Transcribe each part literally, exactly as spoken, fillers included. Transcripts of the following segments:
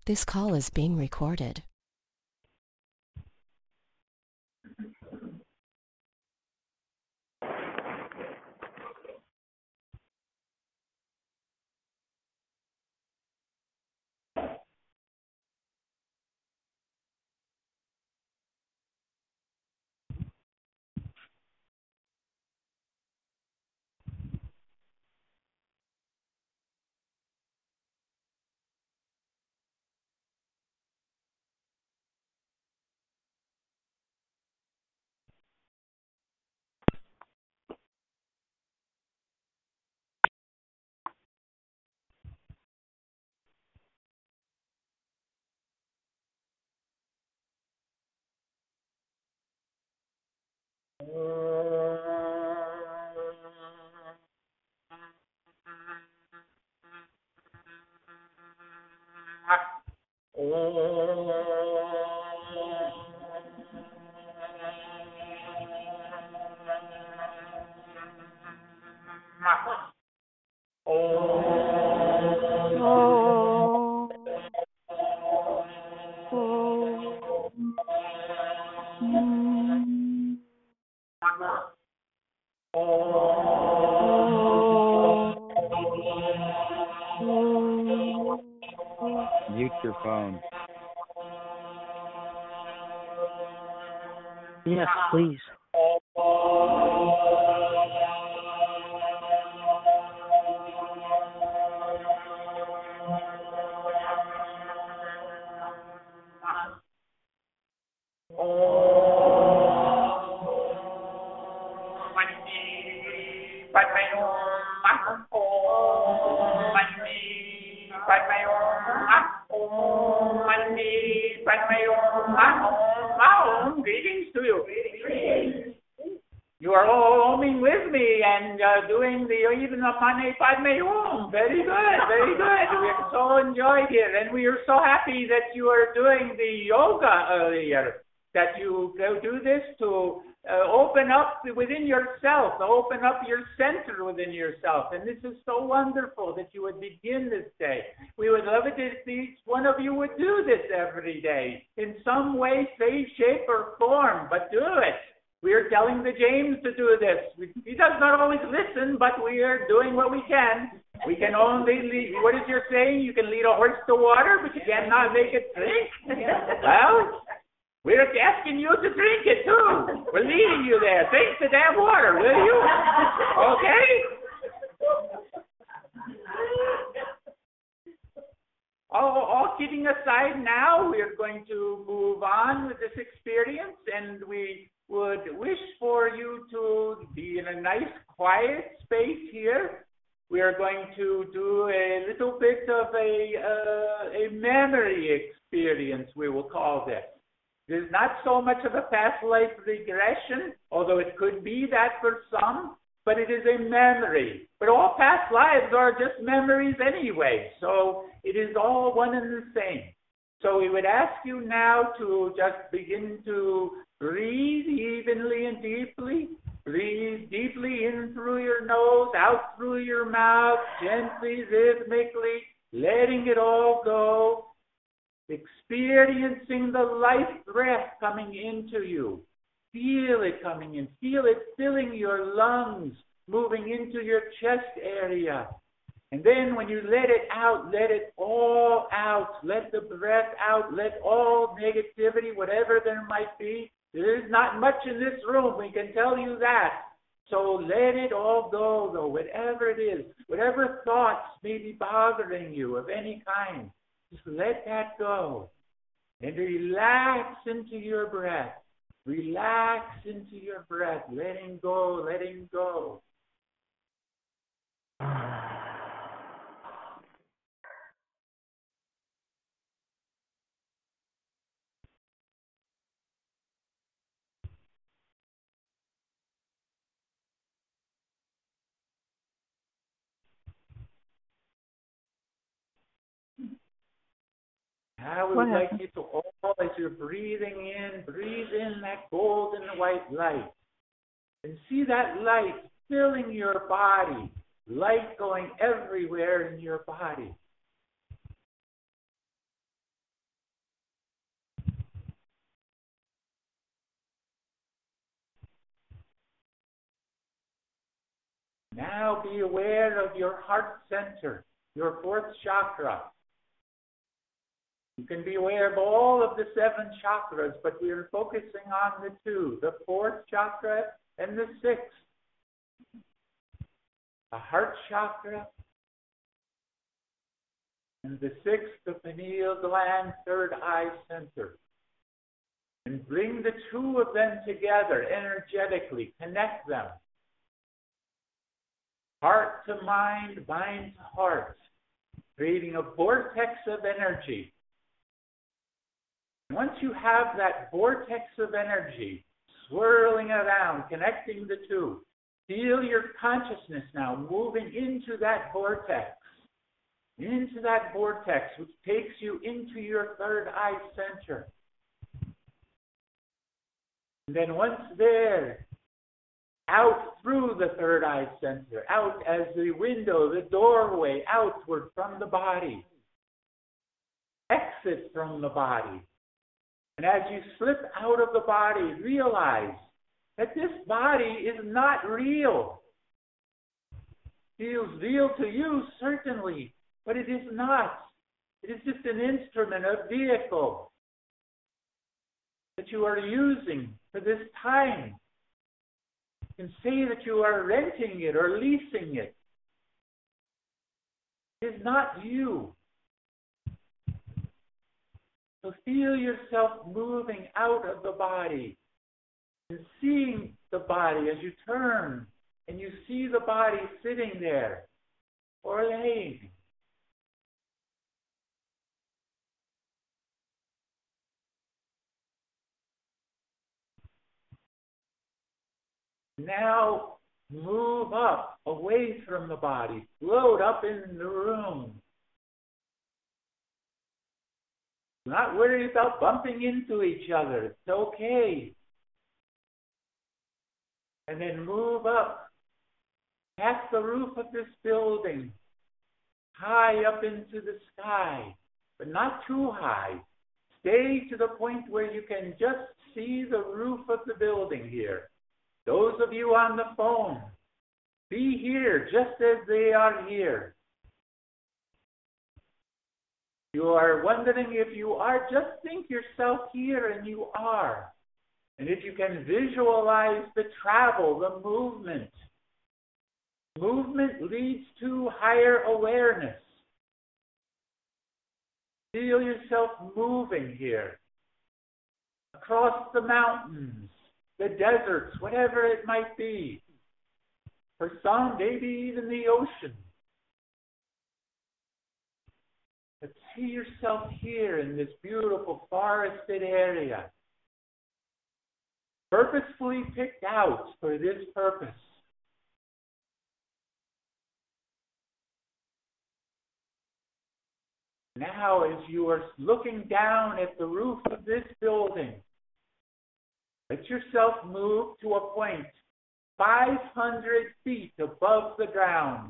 This call is being recorded. Mute your phone. Yes, please. Greetings to you. You are all homing with me and uh, doing the even the Mane Padme Hum. Very good, very good. We are so enjoyed it, and we are so happy that you are doing the yoga earlier. That you go do this to uh, open up within yourself, to open up your center within yourself. And this is so wonderful that you would begin this day. We would love it if each one of you would do this every day in some way, say, shape, or form, but do it. We are telling the James to do this. He does not always listen, but we are doing what we can. We can only lead, what is your saying? You can lead a horse to water, but you cannot make it drink. Well, we're asking you to drink it too. We're leading you there. Drink the damn water, will you? Okay? All, all kidding aside now, we are going to move on with this experience, and we would wish for you to be in a nice, quiet space here. We are going to do a little bit of a, uh, a memory experience, we will call this. It is not so much of a past life regression, although it could be that for some, but it is a memory. But all past lives are just memories anyway, so it is all one and the same. So we would ask you now to just begin to breathe evenly and deeply. Breathe deeply in through your nose, out through your mouth, gently, rhythmically, letting it all go. Experiencing the life breath coming into you. Feel it coming in. Feel it filling your lungs, moving into your chest area. And then when you let it out, let it all out. Let the breath out. Let all negativity, whatever there might be. There is not much in this room, we can tell you that. So let it all go, though, whatever it is. Whatever thoughts may be bothering you of any kind. Just let that go and relax into your breath. Relax into your breath, letting go, letting go. Now we would like you to all, as you're breathing in, breathe in that golden white light. And see that light filling your body, light going everywhere in your body. Now be aware of your heart center, your fourth chakra. You can be aware of all of the seven chakras, but we are focusing on the two, the fourth chakra and the sixth. The heart chakra and the sixth, the pineal gland, third eye center. And bring the two of them together energetically, connect them. Heart to mind, mind to heart, creating a vortex of energy. Once you have that vortex of energy swirling around, connecting the two, feel your consciousness now moving into that vortex, into that vortex which takes you into your third eye center. And then once there, out through the third eye center, out as the window, the doorway, outward from the body. Exit from the body. And as you slip out of the body, realize that this body is not real. Feels real to you, certainly, but it is not. It is just an instrument, a vehicle that you are using for this time. You can say that you are renting it or leasing it. It is not you. So feel yourself moving out of the body and seeing the body as you turn and you see the body sitting there or laying. Now move up, away from the body, float up in the room. Do not worry about bumping into each other. It's okay. And then move up, past the roof of this building, high up into the sky, but not too high. Stay to the point where you can just see the roof of the building here. Those of you on the phone, be here just as they are here. You are wondering if you are, just think yourself here, and you are. And if you can visualize the travel, the movement, movement leads to higher awareness. Feel yourself moving here, across the mountains, the deserts, whatever it might be. For some, maybe even the ocean. But see yourself here in this beautiful forested area, purposefully picked out for this purpose. Now, as you are looking down at the roof of this building, let yourself move to a point five hundred feet above the ground.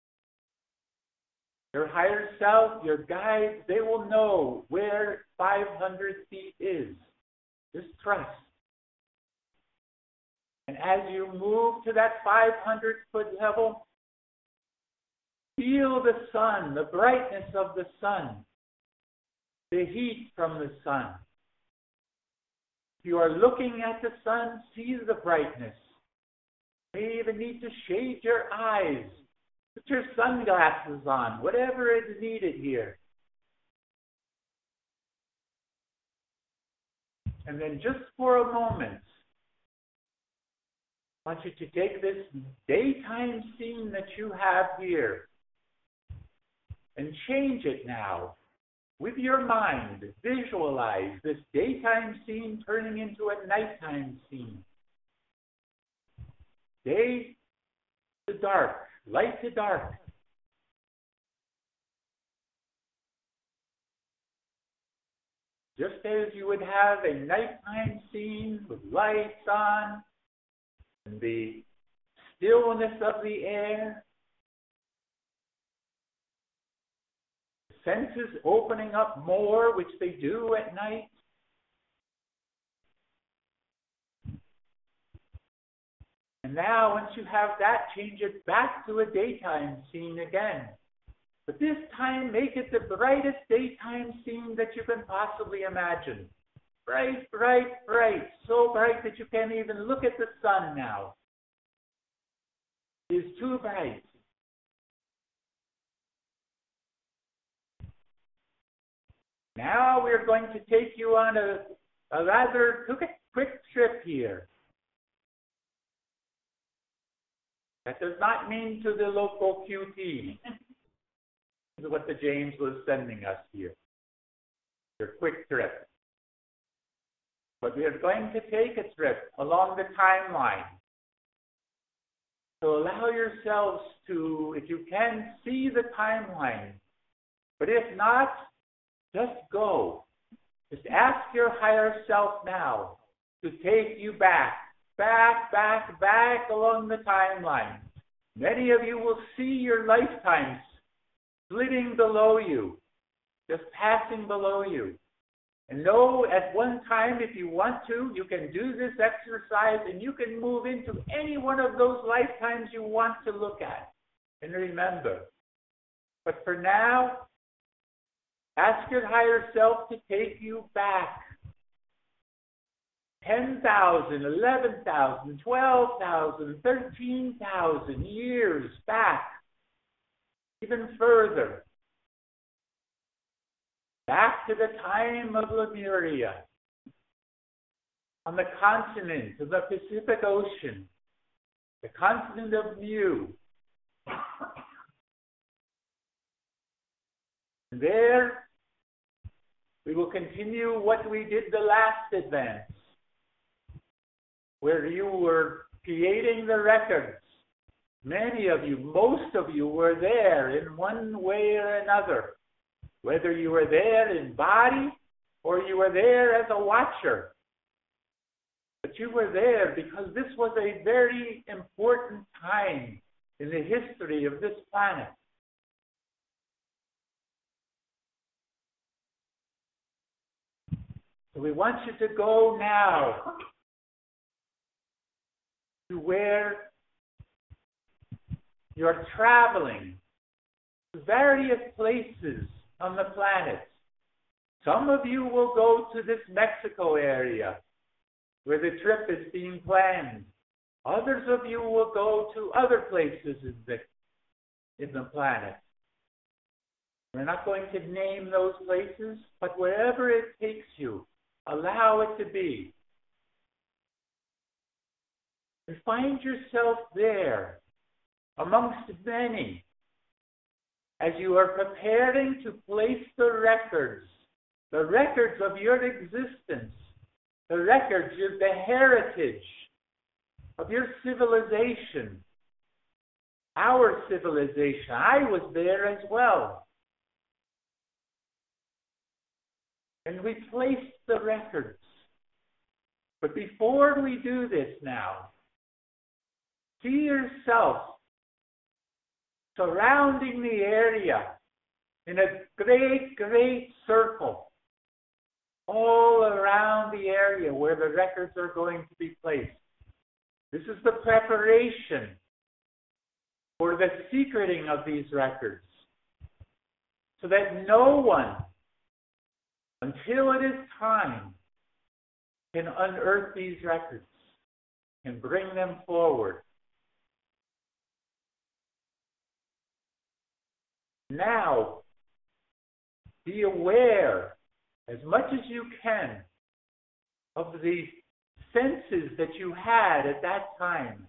Your higher self, your guides, they will know where five hundred feet is. Just trust. And as you move to that five hundred foot level, feel the sun, the brightness of the sun, the heat from the sun. If you are looking at the sun, see the brightness. You may even need to shade your eyes. Put your sunglasses on, whatever is needed here. And then just for a moment, I want you to take this daytime scene that you have here and change it now. With your mind, visualize this daytime scene turning into a nighttime scene. Day to dark, light to dark. Just as you would have a nighttime scene with lights on and the stillness of the air, senses opening up more, which they do at night. And now, once you have that, change it back to a daytime scene again. But this time, make it the brightest daytime scene that you can possibly imagine. Bright, bright, bright. So bright that you can't even look at the sun now. It is too bright. Now we're going to take you on a, a rather quick, quick trip here. That does not mean to the local Q T. This is what the James was sending us here. Your quick trip. But we are going to take a trip along the timeline. So allow yourselves to, if you can, see the timeline. But if not, just go. Just ask your higher self now to take you back, back, back, back along the timeline. Many of you will see your lifetimes flitting below you, just passing below you. And know at one time, if you want to, you can do this exercise and you can move into any one of those lifetimes you want to look at and remember. But for now, ask your higher self to take you back ten thousand, eleven thousand, twelve thousand, thirteen thousand years back, even further. Back to the time of Lemuria, on the continent of the Pacific Ocean, the continent of Mu. There, we will continue what we did the last advance, where you were creating the records. Many of you, most of you were there in one way or another. Whether you were there in body or you were there as a watcher. But you were there because this was a very important time in the history of this planet. So we want you to go now to where you're traveling to various places on the planet. Some of you will go to this Mexico area where the trip is being planned. Others of you will go to other places in the, in the planet. We're not going to name those places, but wherever it takes you, allow it to be. And find yourself there amongst many as you are preparing to place the records, the records of your existence, the records of the heritage of your civilization, our civilization. I was there as well. And we placed the records. But before we do this now, see yourself surrounding the area in a great, great circle all around the area where the records are going to be placed. This is the preparation for the secreting of these records so that no one, until it is time, can unearth these records and bring them forward. Now, be aware, as much as you can, of the senses that you had at that time.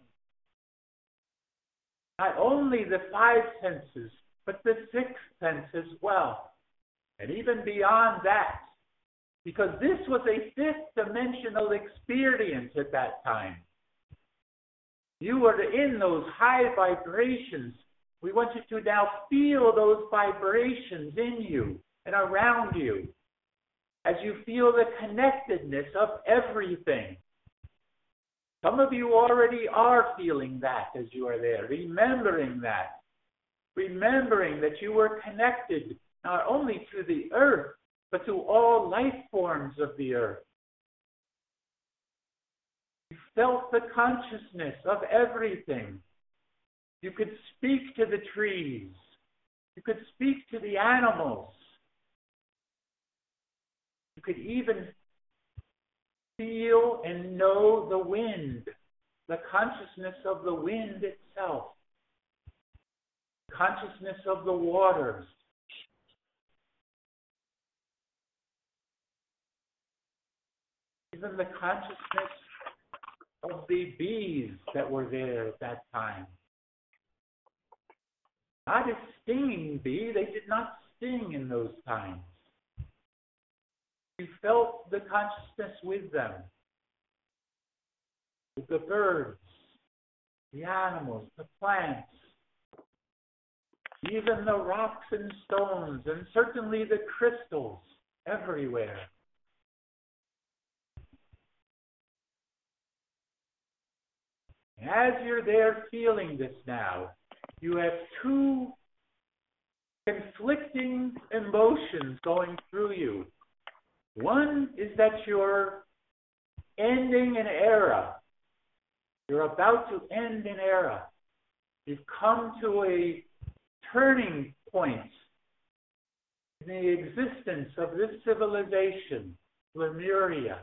Not only the five senses, but the sixth sense as well. And even beyond that. Because this was a fifth dimensional experience at that time. You were in those high vibrations. We want you to now feel those vibrations in you and around you as you feel the connectedness of everything. Some of you already are feeling that as you are there, remembering that. Remembering that you were connected not only to the earth, but to all life forms of the earth. You felt the consciousness of everything. You could speak to the trees. You could speak to the animals. You could even feel and know the wind, the consciousness of the wind itself, consciousness of the waters. Even the consciousness of the bees that were there at that time. Not a stinging bee, they did not sting in those times. You felt the consciousness with them, with the birds, the animals, the plants, even the rocks and stones, and certainly the crystals everywhere. As you're there feeling this now, you have two conflicting emotions going through you. One is that you're ending an era. You're about to end an era. You've come to a turning point in the existence of this civilization, Lemuria,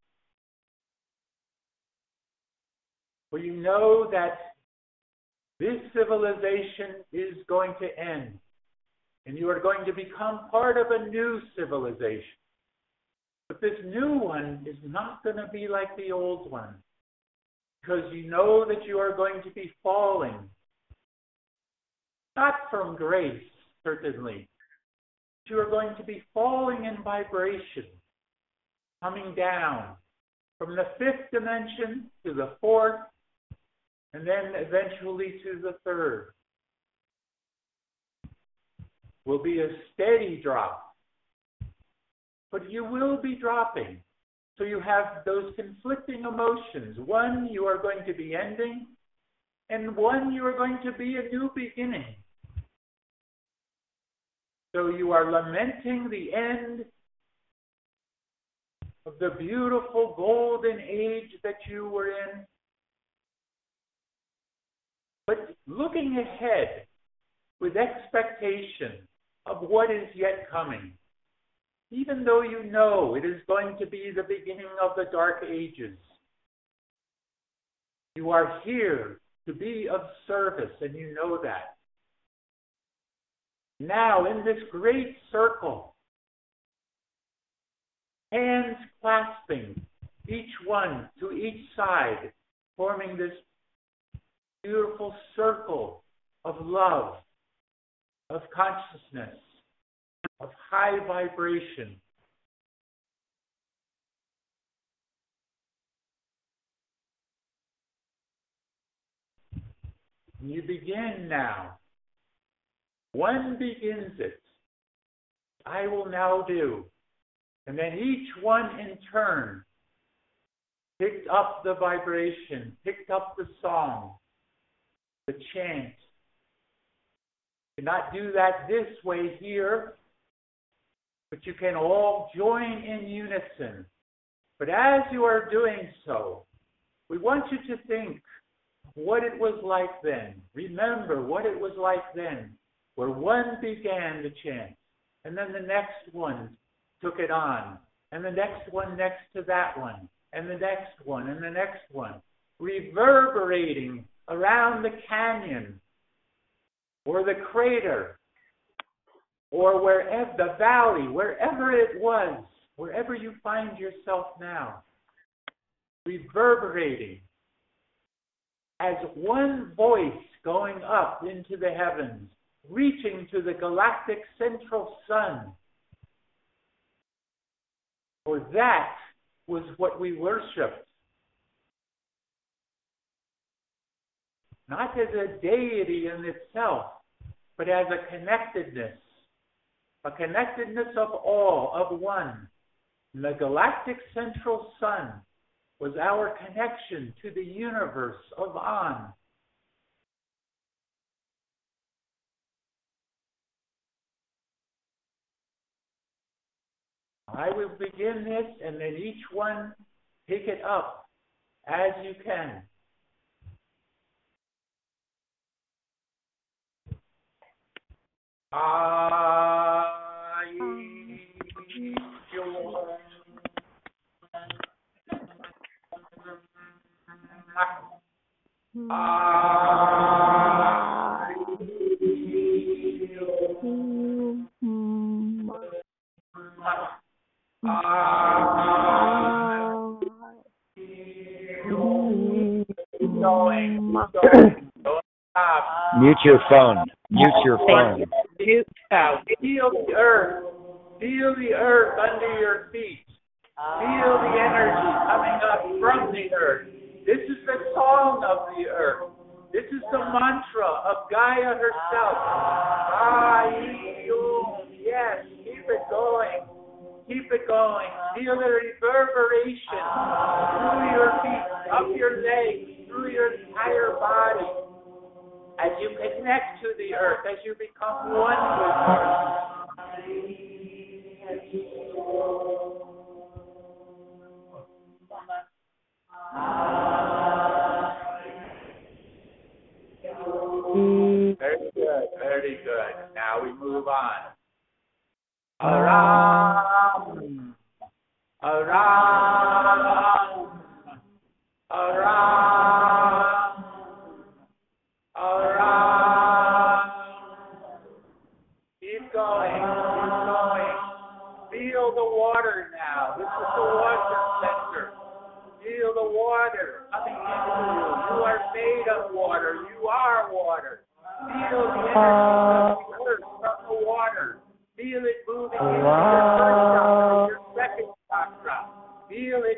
where you know that this civilization is going to end, and you are going to become part of a new civilization. But this new one is not going to be like the old one, because you know that you are going to be falling, not from grace, certainly, but you are going to be falling in vibration, coming down from the fifth dimension to the fourth, and then eventually to the third. Will be a steady drop, but you will be dropping. So you have those conflicting emotions. One, you are going to be ending, and one, you are going to be a new beginning. So you are lamenting the end of the beautiful golden age that you were in, but looking ahead with expectation of what is yet coming. Even though you know it is going to be the beginning of the Dark Ages, you are here to be of service, and you know that. Now, in this great circle, hands clasping, each one to each side, forming this beautiful circle of love, of consciousness, of high vibration. You begin now. One begins it. I will now do. And then each one in turn picked up the vibration, picked up the song, the chant. You cannot do that this way here, but you can all join in unison. But as you are doing so, we want you to think what it was like then. Remember what it was like then, where one began the chant, and then the next one took it on, and the next one next to that one, and the next one, and the next one, reverberating around the canyon, or the crater, or wherever, the valley, wherever it was, wherever you find yourself now, reverberating as one voice going up into the heavens, reaching to the galactic central sun. For that was what we worshiped. Not as a deity in itself, but as a connectedness. A connectedness of all, of one. And the galactic central sun was our connection to the universe of On. I will begin this, and then each one pick it up as you can. I Mute your phone. Mute your phone. Mute now. Feel the earth. Feel the earth under your feet. Feel the energy coming up from the earth. This is the song of the earth. This is the mantra of Gaia herself. Yes, keep it going. Keep it going. Feel the reverberation through your feet, up your legs, through your entire body. As you connect to the earth, as you become one with her. Very good, very good. Now we move on. Aram, Aram, Aram, Aram. Keep going, keep going. Feel the water now. This is the water center. Feel the water coming into you. You are made of water. You are water. Feel the energy of the earth from the water. Feel it moving into your first chakra, your second chakra. Feel it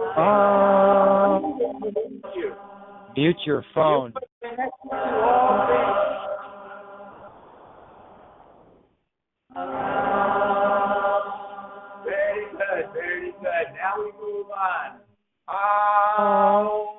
moving. You. Mute your phone. You connect to all things. Very good, very good. Now we move on. Oh.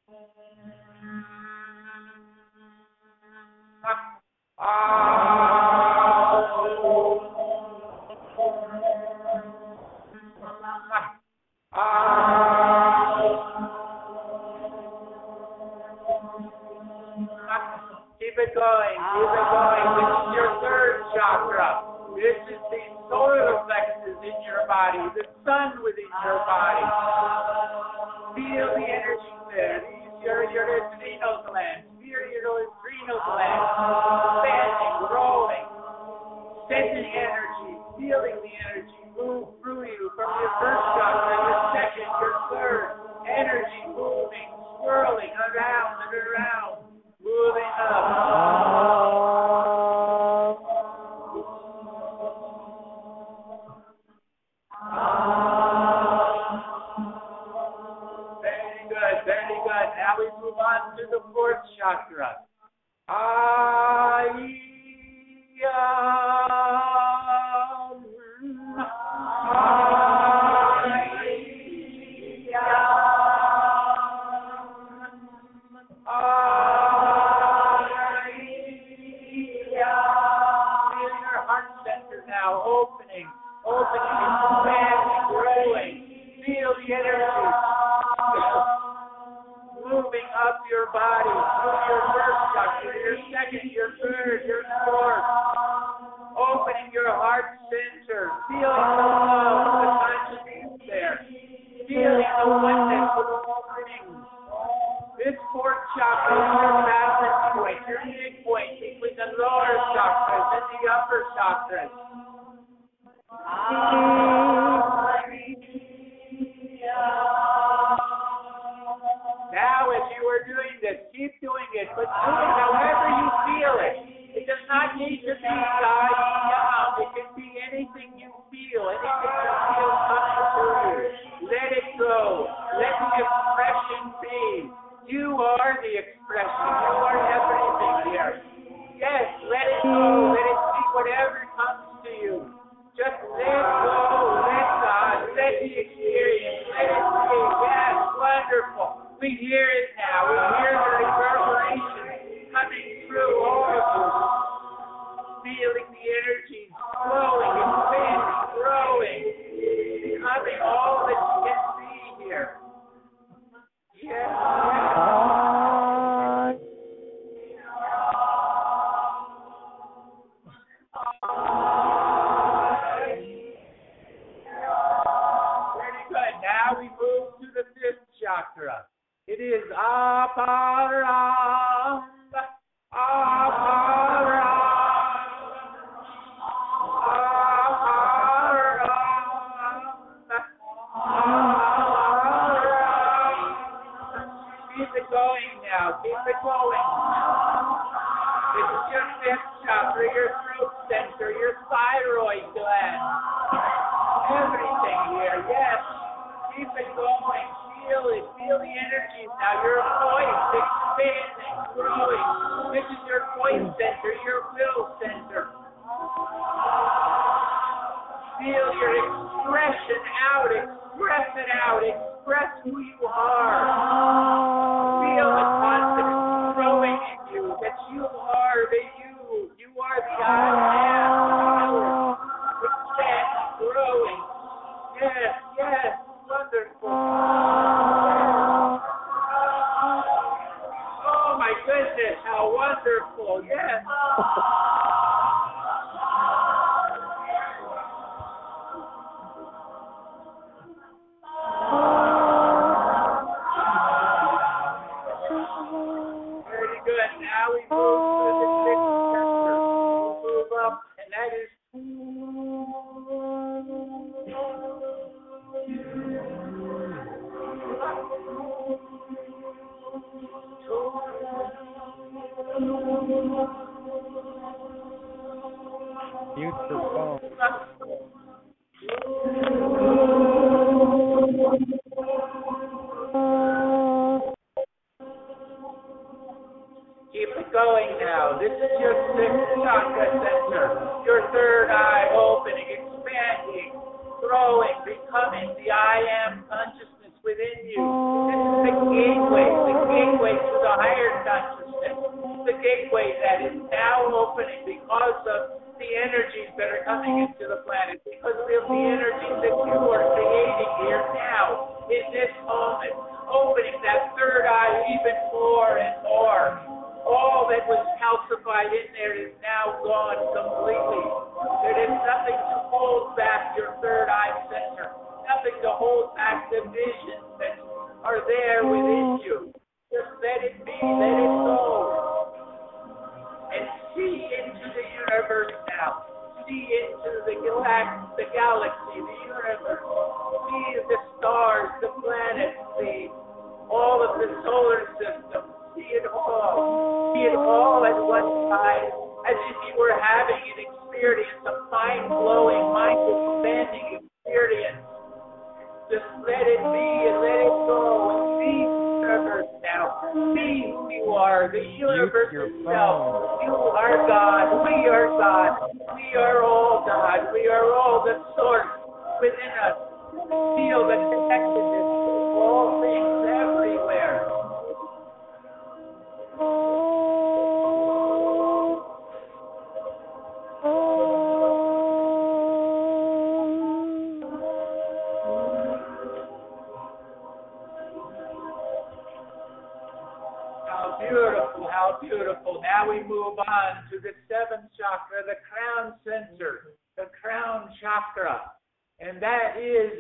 Keep it going, keep it going. This is your third chakra. This is the solar plexus in your body, the sun within your body. Feel the energy there. These are your adrenal glands. Feel your adrenal glands expanding, growing, sending energy, feeling the energy move through you from your first chakra, your second, your third. Energy moving, swirling around and around, moving up. Very good, very good. Now we move on to the fourth chakra. I your body, through your first chakra, your second, your third, your fourth. Opening your heart center, feeling the love, the consciousness there, feeling the oneness with all things. This fourth chakra is your balance point, your midpoint between the lower chakras and the upper chakras. Now, as you are doing this, keep doing it, but do it however you feel it. It does not need to be Gaia. It can be anything you feel, anything you feel coming through you. Let it go. Let the expression be. You are the expression. You are everything here. Yes, let it go. Let it be whatever comes to you. Just let go. Let God. Let the experience. Let it be. Yes, wonderful. We hear it now. We hear the reverberation coming through all of you. Feeling the energy flowing, expanding, growing, becoming all that you can see here. Yes. Now we move to the fifth chakra. It is Aparam. Aparam. Keep it going now. Keep it going. This is your fifth chakra, your throat center, your thyroid gland. Everything here. Yes. Keep it going. Feel it. Feel the energies now. Your voice expanding, growing. This is your voice center, your will center. Feel your expression out. Express it out. Express who you are. Feel the confidence growing in you, that you are the you. You are the I am. Expand, growing. Yes, yes, wonderful. Oh my goodness, how wonderful. Yes. Mute your phone. Keep it going now. This is your sixth chakra center. Your third eye opening, expanding, growing, becoming the I am consciousness within you. This is the gateway, the gateway to the higher consciousness. The gateway that is now opening because of the energies that are coming into the planet, because of the energies that you are creating here now, in this moment, opening that third eye even more and more. All that was calcified in there is now gone completely. There is nothing to hold back your third eye center, nothing to hold back the visions that are there within you. Just let it be, let it go. And see into the universe now. See into the galaxy, the galaxy, the universe. See the stars, the planets, the all of the solar system. See it all. See it all at one time, as if you were having an experience, a mind-blowing, mind-expanding experience. Just let it be and let it go and see the universe now. See who you are, the universe itself. You are God. We are God. We are all God. We are all the source within us. Feel the connectedness of all things everywhere. How beautiful, how beautiful. Now we move on to the seventh chakra, the crown center, the crown chakra. And that is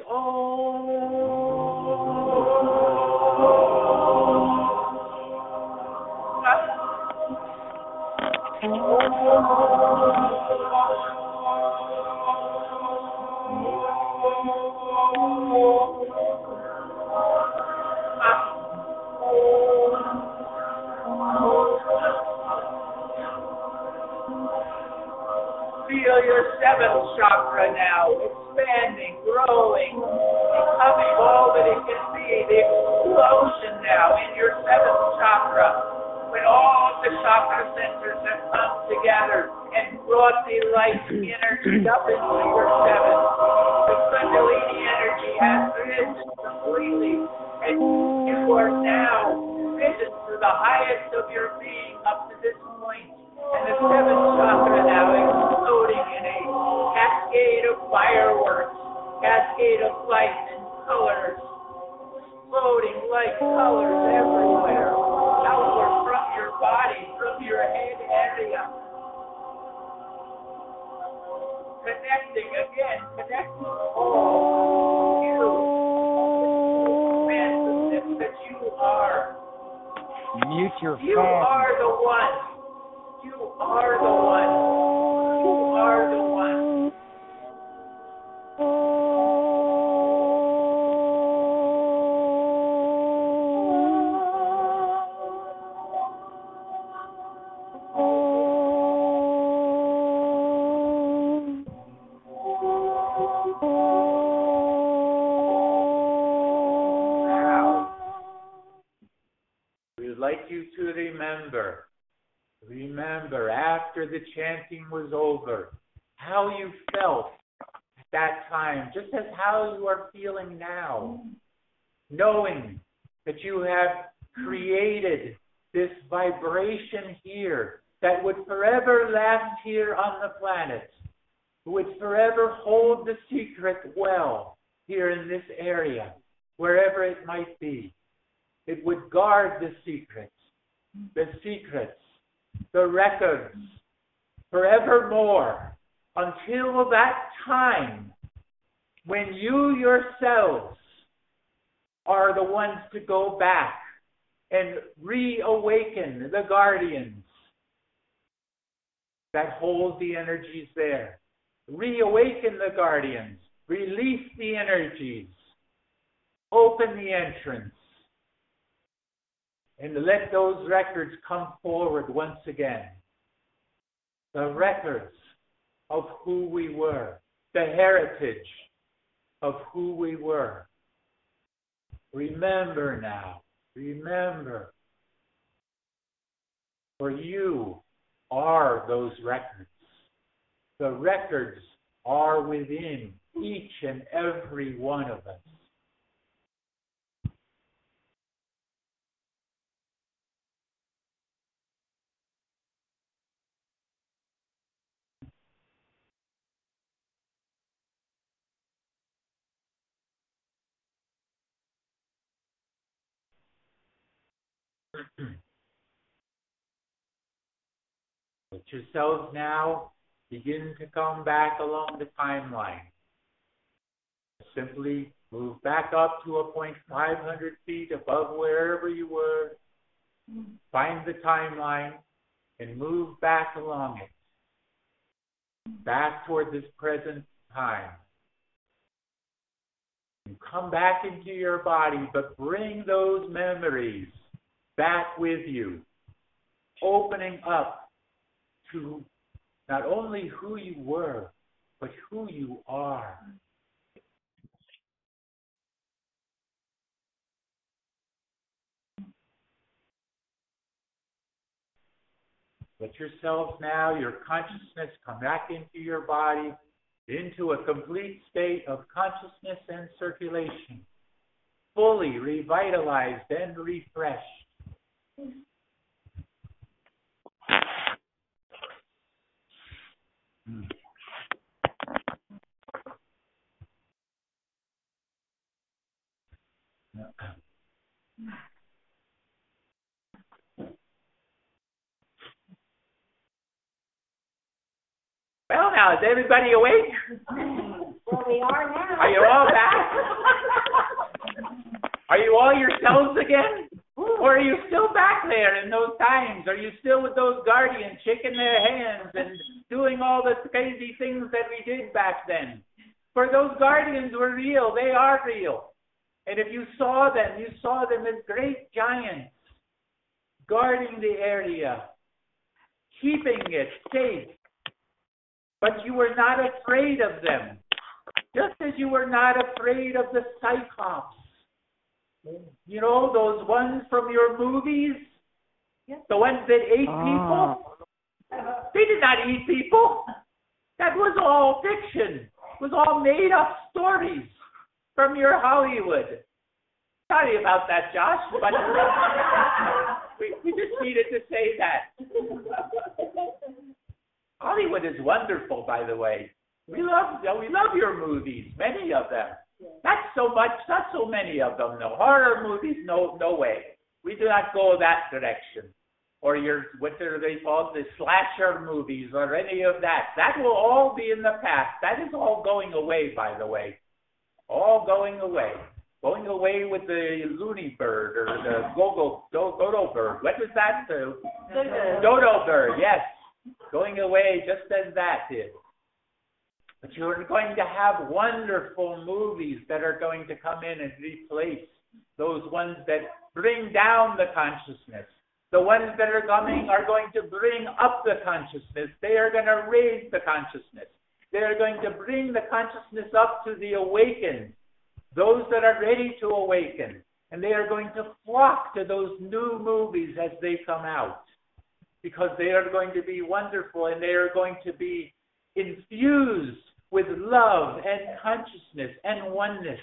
Feel your seventh chakra now, expanding, growing, becoming all that it can be, the explosion now in your seventh chakra, when all of the chakra centers have come together and brought the light energy up into your seventh. The Kundalini energy has risen completely, and you are now risen to the highest of your being up to this point. And the seventh chakra now exploding in a cascade of fireworks, cascade of light and colors, exploding light colors everywhere, outward from your body, from your head area. Connecting again, connecting all you. your You phone. are the one. You are the one. You are the one. Now, we'd like you to remember, remember after the chanting was over, how you felt at that time, just as how you are feeling now, knowing that you have created this vibration here that would forever last here on the planet, would forever hold the secret well here in this area, wherever it might be. It would guard the secrets, the secrets, the records, forevermore, until that time when you yourselves are the ones to go back and reawaken the guardians that hold the energies there. Reawaken the guardians, release the energies, open the entrance, and let those records come forward once again. The records of who we were, the heritage of who we were. Remember now, remember, for you are those records. The records are within each and every one of us. Let yourselves now begin to come back along the timeline. Simply move back up to a point five hundred feet above wherever you were. Find the timeline and move back along it. Back toward this present time. And come back into your body, but bring those memories back with you. Opening up to not only who you were, but who you are. Let yourselves now, your consciousness, come back into your body, into a complete state of consciousness and circulation, fully revitalized and refreshed. Mm. Well, now, is everybody awake? Well, we are now. Are you all back? Are you all yourselves again? Or are you still back there in those times? Are you still with those guardians shaking their hands and doing all the crazy things that we did back then? For those guardians were real. They are real. And if you saw them, you saw them as great giants guarding the area, keeping it safe. But you were not afraid of them, just as you were not afraid of the Cyclops. You know, those ones from your movies? The ones that ate people? They did not eat people. That was all fiction. It was all made-up stories from your Hollywood. Sorry about that, Josh, but we, we just needed to say that. Hollywood is wonderful, by the way. We love we love your movies, many of them. Not so much, not so many of them, no. Horror movies, no no way. We do not go that direction. Or your, what are they called, the slasher movies or any of that. That will all be in the past. That is all going away, by the way. All going away. Going away with the loony bird or the go-go, do- dodo bird. What was that? The dodo bird, yes. Going away just as that is. But you're going to have wonderful movies that are going to come in and replace those ones that bring down the consciousness. The ones that are coming are going to bring up the consciousness. They are going to raise the consciousness. They are going to bring the consciousness up to the awakened, those that are ready to awaken. And they are going to flock to those new movies as they come out, because they are going to be wonderful and they are going to be infused with love and consciousness and oneness.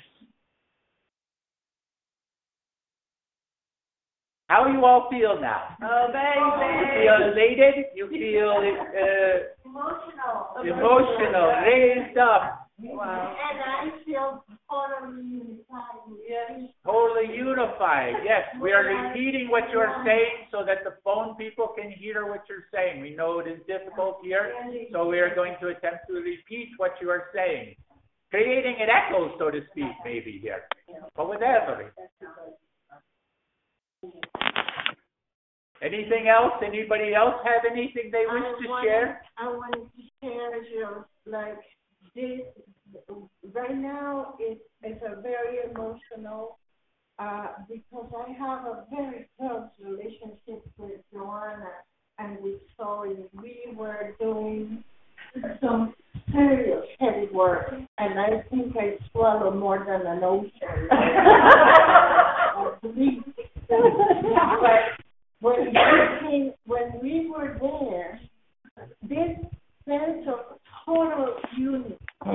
How you all feel now? Oh, baby. You feel elated? You feel uh, Emotional. emotional, raised up, Wow. And I feel totally unified. Yes. totally unified. Yes, we are repeating what you are saying so that the phone people can hear what you're saying. We know it is difficult here, so we are going to attempt to repeat what you are saying, creating an echo, so to speak, maybe here. But whatever. Anything else? Anybody else have anything they wish I to wanted, share? I wanted to share your, like, this, right now it's, it's a very emotional, uh, because I have a very close relationship with Joanna and with Zoe. We were doing some serious heavy work, and I think I swallow more than an ocean. But when we, came, when we were there, this sense of total unity,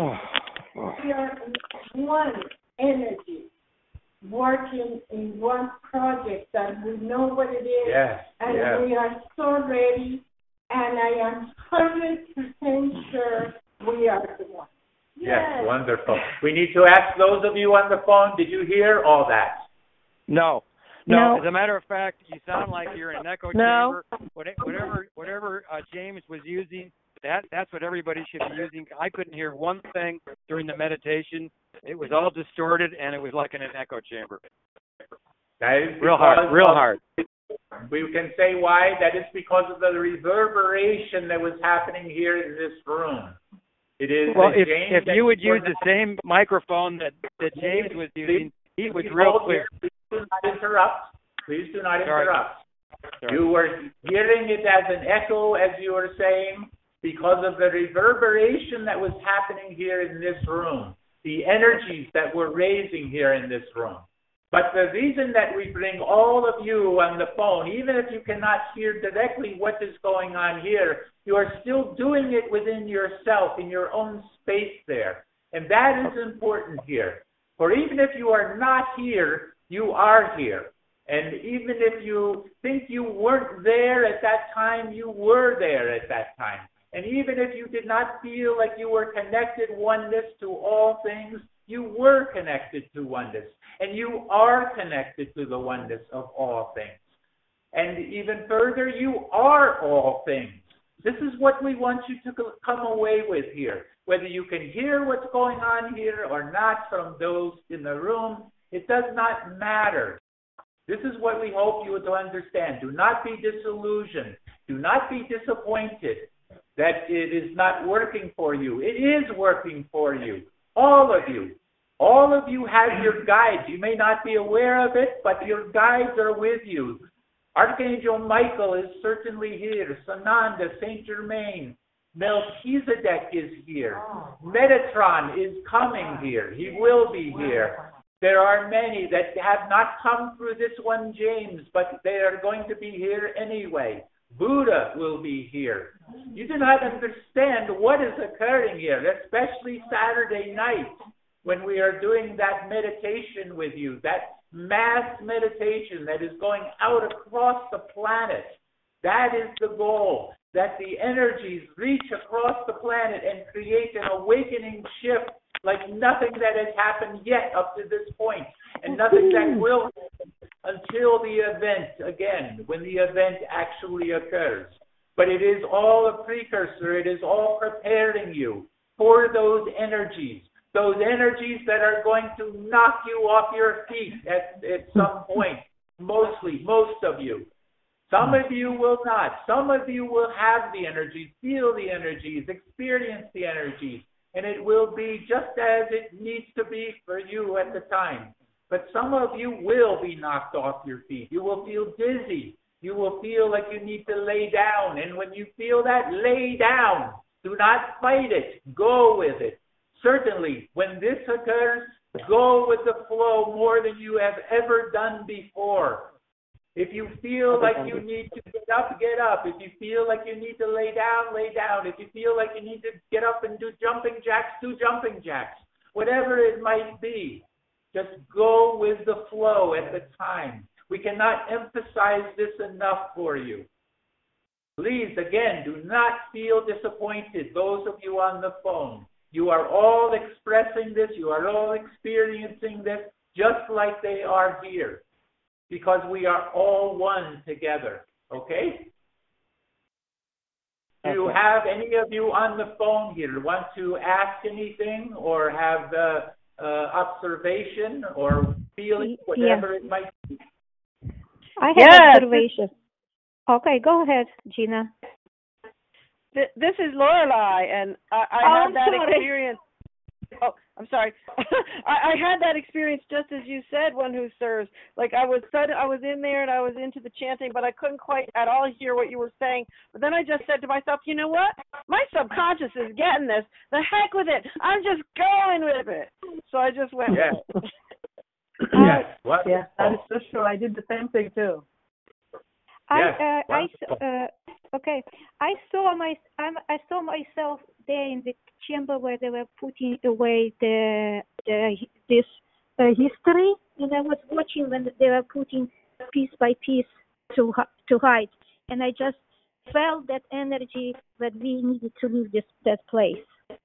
we are in one energy, working in one project that we know what it is, Yes, and yes. we are so ready, and I am one hundred percent sure we are the one. Yes, wonderful. We need to ask those of you on the phone, did you hear all that? No. No, No. as a matter of fact, you sound like you're in an echo No. chamber. What- Whatever, whatever uh, James was using, that that's what everybody should be using. I couldn't hear one thing during the meditation. It was all distorted, and it was like in an echo chamber. That is Real hard, because real of- hard. We can say why. That is because of the reverberation that was happening here in this room. It is Well, that if James if you would use the same microphone that, that James was using, he was Please real hold clear. here. Please do not interrupt. Please do not Sorry. interrupt. Sorry. You were hearing it as an echo, as you were saying, because of the reverberation that was happening here in this room, the energies that we're raising here in this room. But the reason that we bring all of you on the phone, even if you cannot hear directly what is going on here, you are still doing it within yourself, in your own space there. And that is important here. For even if you are not here, you are here. And even if you think you weren't there at that time, you were there at that time. And even if you did not feel like you were connected oneness to all things, you were connected to oneness. And you are connected to the oneness of all things. And even further, you are all things. This is what we want you to come away with here. Whether you can hear what's going on here or not from those in the room, it does not matter. This is what we hope you to understand. Do not be disillusioned. Do not be disappointed that it is not working for you. It is working for you. All of you. All of you have your guides. You may not be aware of it, but your guides are with you. Archangel Michael is certainly here. Sananda, Saint Germain, Melchizedek is here. Metatron is coming here. He will be here. There are many that have not come through this one, James, but they are going to be here anyway. Buddha will be here. You do not understand what is occurring here, especially Saturday night when we are doing that meditation with you, that mass meditation that is going out across the planet. That is the goal, that the energies reach across the planet and create an awakening shift like nothing that has happened yet up to this point, and nothing that will happen until the event, again, when the event actually occurs. But it is all a precursor. It is all preparing you for those energies, those energies that are going to knock you off your feet at, at some point. Mostly, most of you. Some of you will not. Some of you will have the energies, feel the energies, experience the energies, and it will be just as it needs to be for you at the time. But some of you will be knocked off your feet. You will feel dizzy. You will feel like you need to lay down. And when you feel that, lay down. Do not fight it. Go with it. Certainly, when this occurs, go with the flow more than you have ever done before. If you feel like you need to get up, get up. If you feel like you need to lay down, lay down. If you feel like you need to get up and do jumping jacks, do jumping jacks. Whatever it might be, just go with the flow at the time. We cannot emphasize this enough for you. Please, again, do not feel disappointed, those of you on the phone. You are all expressing this, you are all experiencing this, just like they are here, because we are all one together, okay? Do you have any of you on the phone here want to ask anything or have uh, uh, observation or feeling, whatever yeah. it might be? I have yes. observation. Okay, go ahead, Gina. This is Lorelei, and I, I oh, had I'm that sorry. experience. Oh, I'm sorry. I, I had that experience just as you said, One Who Serves. Like I was, I was in there and I was into the chanting, but I couldn't quite at all hear what you were saying. But then I just said to myself, you know what? My subconscious is getting this. The heck with it. I'm just going with it. So I just went yes. with it. Yes. What? Yeah, that is so true. I did the same thing too. I, yes. uh, I, uh, okay. I saw my, I'm, I saw myself there in the chamber where they were putting away the, the this uh, history, and I was watching when they were putting piece by piece to to hide, and I just felt that energy that we needed to leave this that place.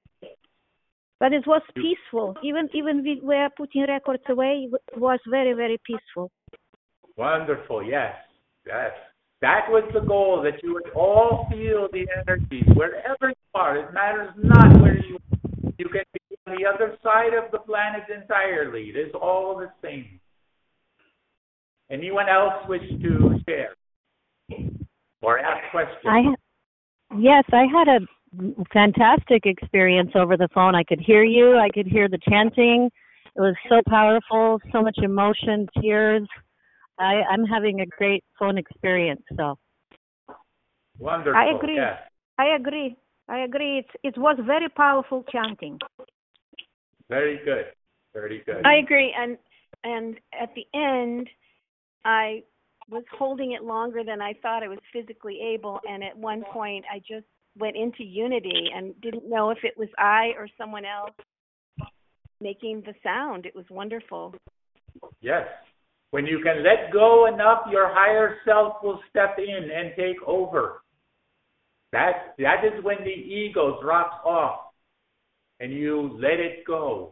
But it was peaceful. Even even we were putting records away, it was very very peaceful. Wonderful. Yes. Yes. That was the goal, that you would all feel the energy wherever you are. It matters not where you are. You can be on the other side of the planet entirely. It is all the same. Anyone else wish to share or ask questions? I, yes, I had a fantastic experience over the phone. I could hear you. I could hear the chanting. It was so powerful, so much emotion, tears. I, I'm having a great phone experience. So, wonderful. I agree. Yes. I agree. I agree. It it was very powerful chanting. Very good. Very good. I agree. And and at the end, I was holding it longer than I thought I was physically able. And at one point, I just went into unity and didn't know if it was I or someone else making the sound. It was wonderful. Yes. When you can let go enough, your higher self will step in and take over. That, that is when the ego drops off and you let it go.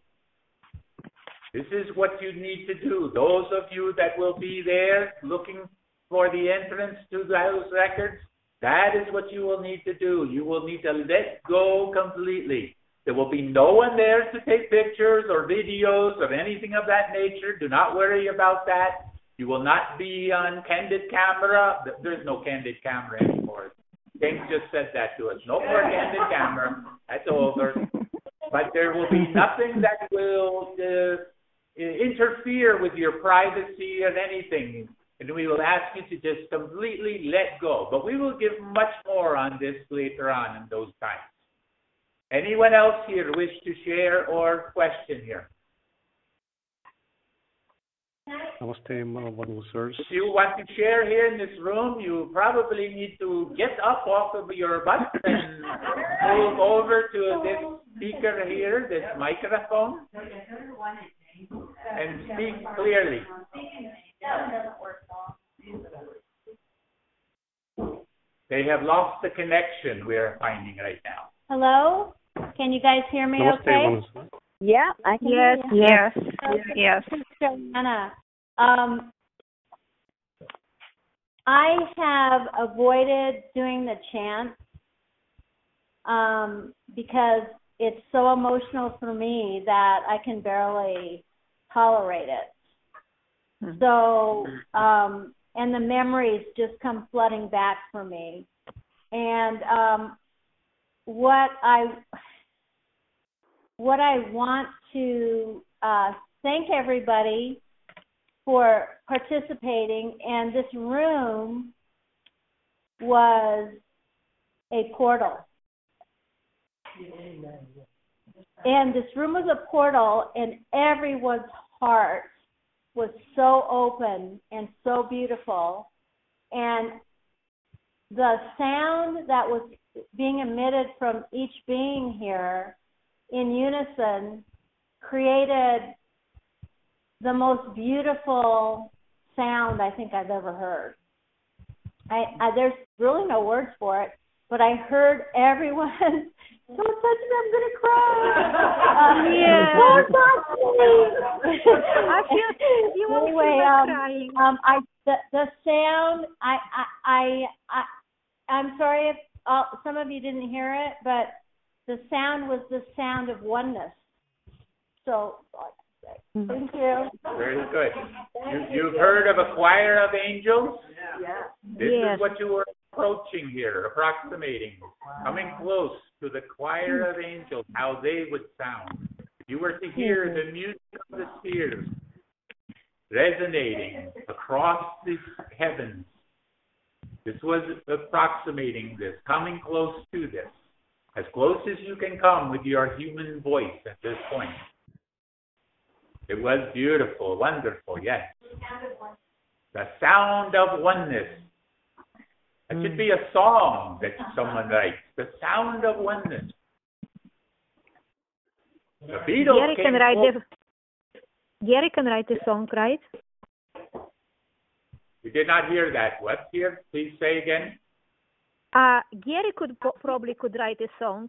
This is what you need to do. Those of you that will be there looking for the entrance to those records, that is what you will need to do. You will need to let go completely. There will be no one there to take pictures or videos or anything of that nature. Do not worry about that. You will not be on candid camera. There's no candid camera anymore. James just said that to us. No more candid camera. That's over. But there will be nothing that will uh, interfere with your privacy or anything. And we will ask you to just completely let go. But we will give much more on this later on in those times. Anyone else here wish to share or question here? Namaste, One Who Serves. If you want to share here in this room, you probably need to get up off of your butt and move over to this speaker here, this microphone, and speak clearly. They have lost the connection we're finding right now. Hello? Can you guys hear me Namaste, okay? One Who Serves. Yeah, I can Yes, hear you. yes, Okay. yes. Joanna, um, I have avoided doing the chant um, because it's so emotional for me that I can barely tolerate it. Mm-hmm. So, um, and the memories just come flooding back for me. And um, what I what I want to uh, thank everybody for participating, and this room was a portal. And this room was a portal, and everyone's heart was so open and so beautiful. And the sound that was being emitted from each being here in unison created the most beautiful sound I think I've ever heard. I, I there's really no words for it, but I heard everyone. Don't touch me, I'm gonna cry. Um, yeah. Don't touch me. I feel you won't anyway, um, crying. Um, I the the sound. I I I, I I'm sorry if uh, some of you didn't hear it, but the sound was the sound of oneness. So. Thank you. Very good. You, you've heard of a choir of angels? Yeah. This yes. is what you were approaching here, approximating, coming close to the choir of angels, how they would sound. You were to hear the music of the spheres resonating across the heavens. This was approximating this, coming close to this, as close as you can come with your human voice at this point. It was beautiful, wonderful, yes. The sound of oneness. That should be a song that someone writes. The sound of oneness. The Beatles Gary came can write close. the Gary can write the song, right? We did not hear that. What here? Please say again. Uh, Gary could probably could write a song.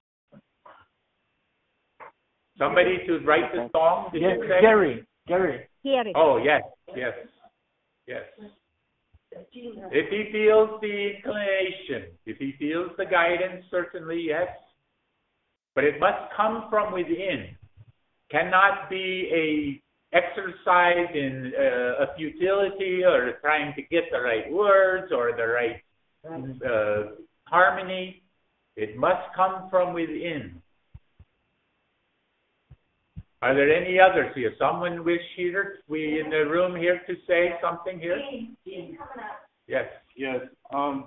Somebody to write the song? Did Yes, you say? Gary. Gary. Gary. Oh, yes, yes, yes. If he feels the inclination, if he feels the guidance, certainly yes. But it must come from within. Cannot be a exercise in uh, a futility or trying to get the right words or the right uh, harmony. It must come from within. Are there any others here? Someone wish here, we in the room here to say something here? Yes. Yes. Um,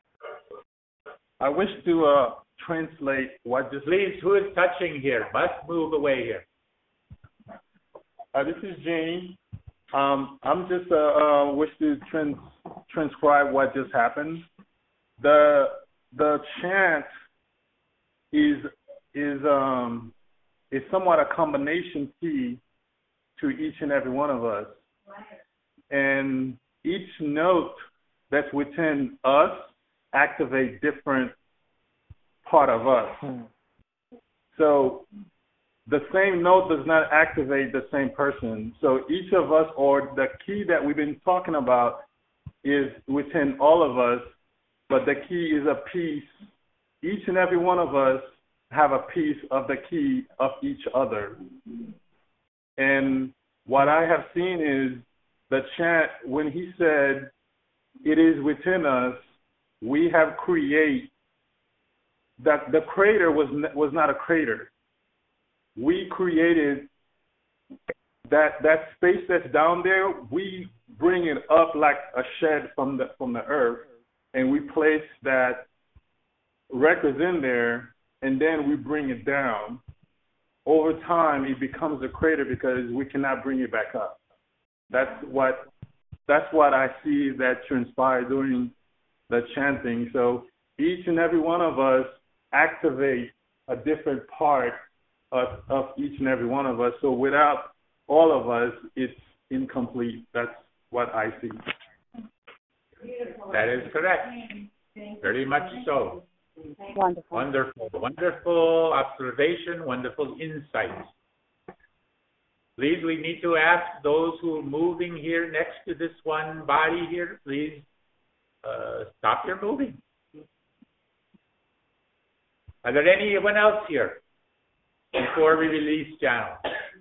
I wish to uh, translate what just. Please, who is touching here? Must move away here. Uh, this is Jane. Um, I'm just uh, uh, wish to trans transcribe what just happened. The the chant is is um. is somewhat a combination key to each and every one of us. And each note that's within us activate different part of us. So the same note does not activate the same person. So each of us, or the key that we've been talking about, is within all of us, but the key is a piece. Each and every one of us have a piece of the key of each other. And what I have seen is the chant, when he said, it is within us, we have create, that the crater was was not a crater. We created that that space that's down there, we bring it up like a shed from the from the earth, and we place that records in there, and then we bring it down. Over time, it becomes a crater because we cannot bring it back up. That's what that's what I see that transpired during the chanting. So each and every one of us activate a different part of, of each and every one of us. So without all of us, it's incomplete. That's what I see. That is correct. Very much so. Wonderful. Wonderful. Wonderful observation, wonderful insight. Please, we need to ask those who are moving here next to this one body here, please uh, stop your moving. Are there anyone else here? before we release channel?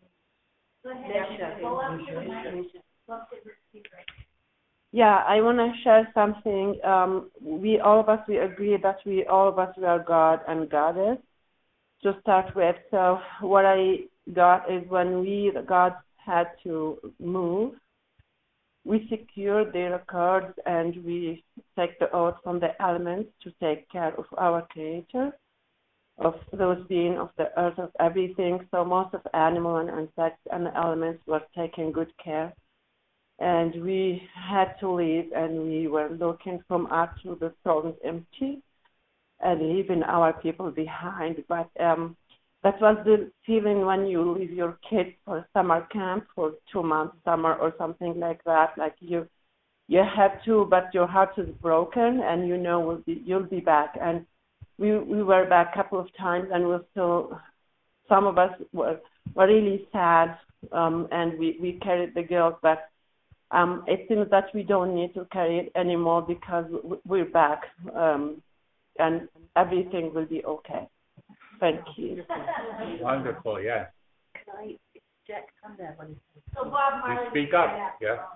Yeah, I want to share something. Um, we all of us, we agree that we all of us we are God and Goddess. To start with, so what I got is when we, the gods, had to move, we secured the records and we take the oath from the elements to take care of our Creator, of those beings of the earth, of everything. So most of animal and insects and the elements were taking good care. And we had to leave, and we were looking from up to the thrones empty and leaving our people behind. But um, that was the feeling when you leave your kids for summer camp for two months, summer or something like that. Like you, you have to, but your heart is broken, and you know we'll be, you'll be back. And we we were back a couple of times, and we're still. Some of us were were really sad, um, and we we carried the guilt, but. Um, it seems that we don't need to carry it anymore because we're back, um, and everything will be okay. Thank you. Wonderful, yes. Can I inject on there when So Bob You Marley. speak up, yeah.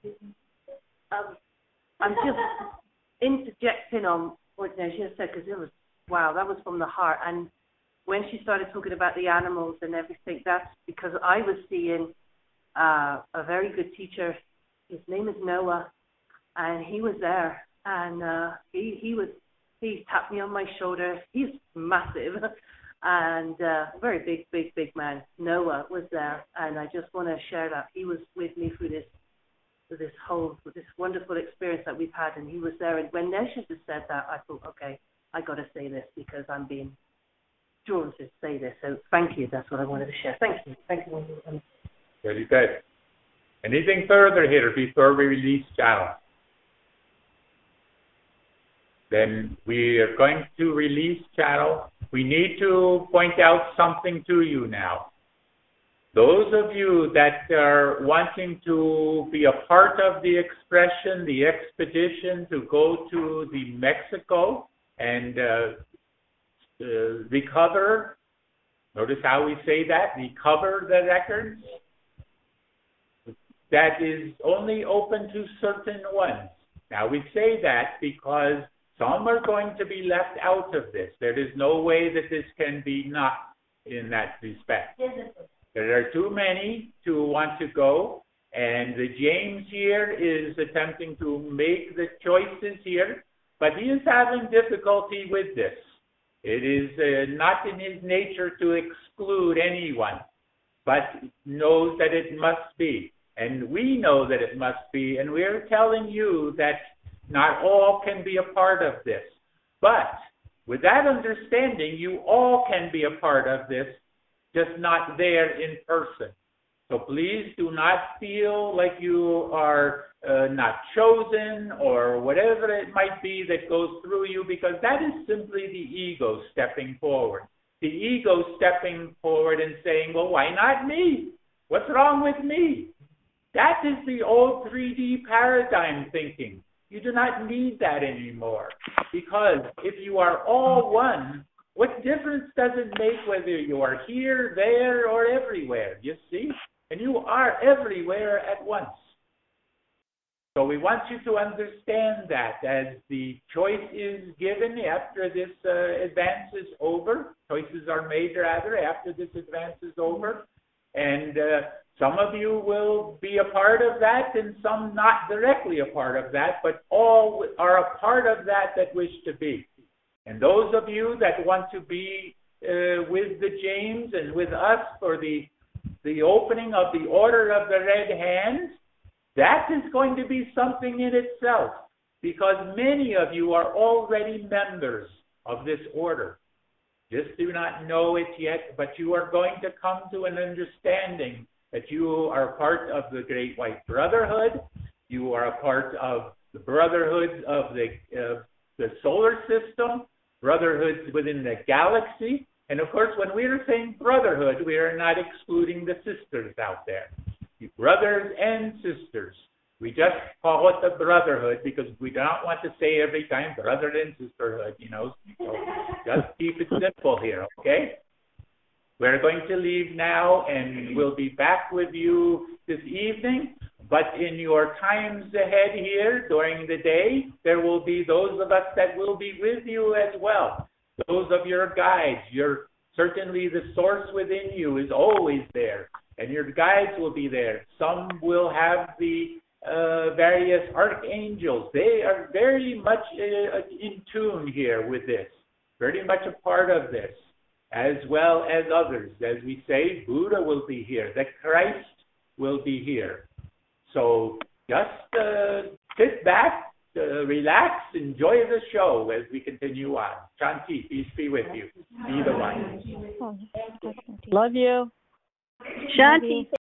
um, I'm just interjecting on what Najia said because it was, wow, that was from the heart. And when she started talking about the animals and everything, that's because I was seeing uh, a very good teacher. His name is Noah, and he was there, and uh, he he was he tapped me on my shoulder. He's massive, and uh, very big, big, big man. Noah was there, and I just want to share that he was with me through this through this whole this wonderful experience that we've had, and he was there. And when Nesha just said that, I thought, okay, I got to say this because I'm being drawn to say this. So thank you. That's what I wanted to share. Thank you. Thank you. Very good. Anything further here before we release channel? Then we are going to release channel. We need to point out something to you now. Those of you that are wanting to be a part of the expression, the expedition to go to the Mexico and uh, uh, recover, notice how we say that, recover the records. That is only open to certain ones. Now, we say that because some are going to be left out of this. There is no way that this can be not in that respect. There are too many to want to go, and the James here is attempting to make the choices here, but he is having difficulty with this. It is uh, not in his nature to exclude anyone, but knows that it must be. And we know that it must be, and we're telling you that not all can be a part of this. But with that understanding, you all can be a part of this, just not there in person. So please do not feel like you are uh, not chosen or whatever it might be that goes through you, because that is simply the ego stepping forward. The ego stepping forward and saying, well, why not me? What's wrong with me? That is the old three D paradigm thinking. You do not need that anymore, because if you are all one, what difference does it make whether you are here, there, or everywhere, you see? And you are everywhere at once. So we want you to understand that as the choice is given after this uh, advance is over, choices are made rather after this advance is over, and uh, some of you will be a part of that and some not directly a part of that, but all are a part of that that wish to be. And those of you that want to be uh, with the James and with us for the, the opening of the Order of the Red Hand, that is going to be something in itself, because many of you are already members of this order. Just do not know it yet, but you are going to come to an understanding that you are part of the Great White Brotherhood, you are a part of the brotherhoods of the, uh, the solar system, brotherhoods within the galaxy, and of course when we are saying brotherhood, we are not excluding the sisters out there. Brothers and sisters. We just call it the brotherhood because we don't want to say every time brother and sisterhood, you know. So just keep it simple here, okay? We're going to leave now, and we'll be back with you this evening. But in your times ahead here during the day, there will be those of us that will be with you as well. Those of your guides, your certainly the source within you is always there, and your guides will be there. Some will have the uh, various archangels. They are very much uh, in tune here with this, very much a part of this, as well as others. As we say, Buddha will be here, the Christ will be here. So just uh, sit back, uh, relax, enjoy the show as we continue on. Shanti, peace be with you. Be the one. Love you. Shanti.